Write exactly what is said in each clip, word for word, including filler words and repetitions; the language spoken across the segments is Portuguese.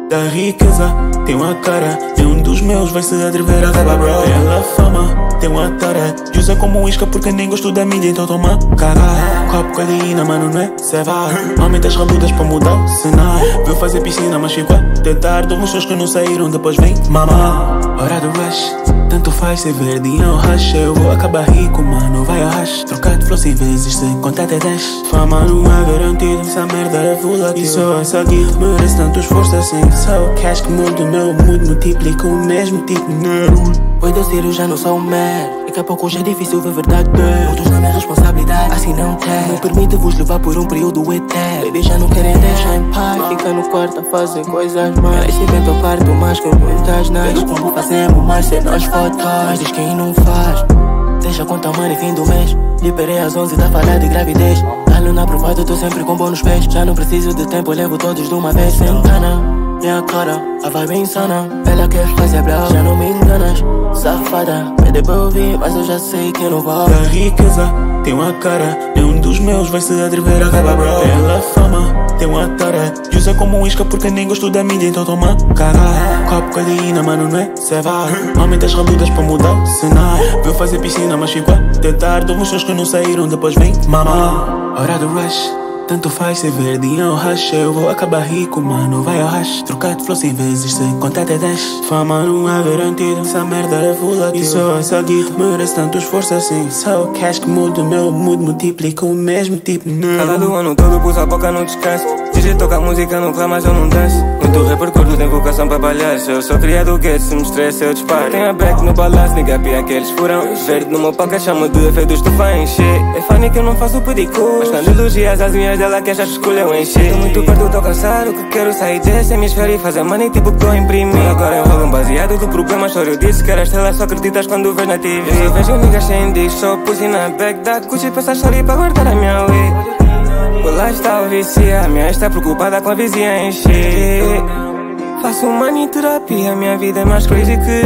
Da riqueza, tem uma cara. Nenhum dos meus vai se atrever a roubar, bro. Pela fama, tem uma tara. E usa como isca porque nem gosto da mídia, então toma cagar. Copo cadeína, mano, não é? Cê vai. Aumenta as rabudas pra mudar o cenário. Viu fazer piscina, mas ficou a tentar. Dou uns shows que não saíram, depois vem mamar. Hora do rush, tanto faz ser verdinha ou rush. Eu vou acabar rico, mano, vai ao rush. Trocar de flow cem vezes, sem contar até dez. Fama não é garantido, essa merda é volátil. E só essa guita merece tanto esforço assim. Só o cash que muda o meu mood, multiplica o mesmo tipo Neruda. Pois eu ser, eu já não sou um mer. Daqui a pouco hoje é difícil ver verdade. Todos na minha responsabilidade, assim não tem. Não permite-vos levar por um período eterno. Eles já não querem deixar em paz. Fica no quarto a fazer coisas mais. Crescimento eu parto mais que muitas nas. Pelo como fazemos mais sem nós fotos. Mas diz quem não faz. Deixa contar money fim do mês. Liberei às onze da falha de gravidez. Alho na aprovada, tô sempre com bom nos pés. Já não preciso de tempo, levo todos de uma vez. Sem engana, minha cara, a vibe é insana. Ela quer fazer brau, já não me enganas. Safada, pede pra ouvir, mas eu já sei que não vou. Da riqueza, tem uma cara. Nenhum dos meus vai se atrever a roubar, bro. Pela fama, tem uma tara. E usa como isca porque nem gosto da mídia, então toma cagar. Copo cadeína, mano, não é? Cê vai. Aumenta as rabudas pra mudar o cenário. Viu fazer piscina, mas ficou a tentar. Dou uns shows que não saíram, depois vem mamar. Hora do rush, tanto faz ser verdinha ou rush. Eu vou acabar rico, mano, vai ao rush. Trocar de flow cem vezes, sem contar até dez. Fama não é garantida, essa merda é volátil. E só essa guita merece tanto esforço assim. Só o cash que muda o meu mood, multiplica o mesmo tipo Neruda. Cada do ano todo pus a boca no descanso. D J toca música no claro, mas eu não danço. Muito repercordo, tem vocação pra palhaço. Eu sou criado que se me estressa eu disparo. Tem a break no balanço, nigga pia que eles furam. Verde no meu pocket, chamo de efeitos, tu vai encher. É funny que eu não faço pedicure, mas quando elogias as minhas dela que achas que escolheu encher. Tô muito perto, tô cansado, que quero sair desse hemisfério e fazer money tipo que tô a imprimir. Agora eu rolo um baseado do problema, só eu disse que era estrela, só acreditas quando vês na T V. Eu vejo niggas sem disso, só pussy na back da Gucci, peça sorry pra guardar a minha way. Lá está o vicia, a minha está preocupada com a vizinha encher. Faço money terapia, minha vida é mais crazy que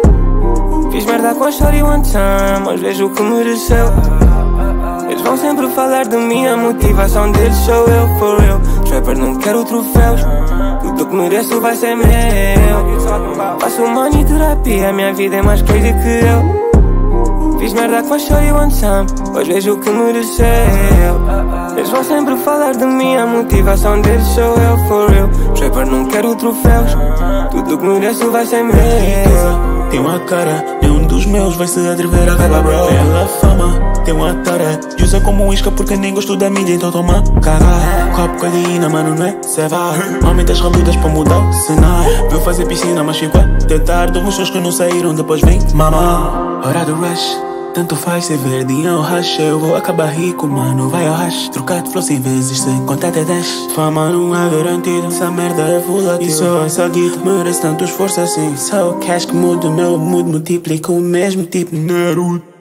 eu. Fiz merda com a story one time, mas vejo o que mereceu. Eles vão sempre falar de mim, a motivação deles sou eu, for real. Trapper não quero troféus, tudo que mereço vai ser meu. Faço money terapia, minha vida é mais crazy que eu. Fiz merda com a story one time, hoje vejo o que mereceu. Eles vão sempre falar de mim, a motivação deles sou eu, for real. Trapper não quero troféus, tudo que mereço vai ser meu. Tem uma cara, nenhum dos meus vai se atrever a roubar, bro. Pela fama, tem uma tara. E usa como isca porque nem gosto da mídia, então toma cagar. Copo cadeína, mano, não é? Cê vai. Aumenta as rabudas pra mudar o cenário. Viu fazer piscina, mas ficou a tentar. Dou uns shows que não saíram, depois vem mamar. Hora do rush, tanto faz ser verdinha ou rush. Eu vou acabar rico, mano, vai ao rush. Trocar de flow cem vezes, sem contar até dez. Fama não é garantida, essa merda é volátil. E só essa guita merece tanto esforço assim. Só o cash que muda o meu mood, multiplica o mesmo tipo Neruda.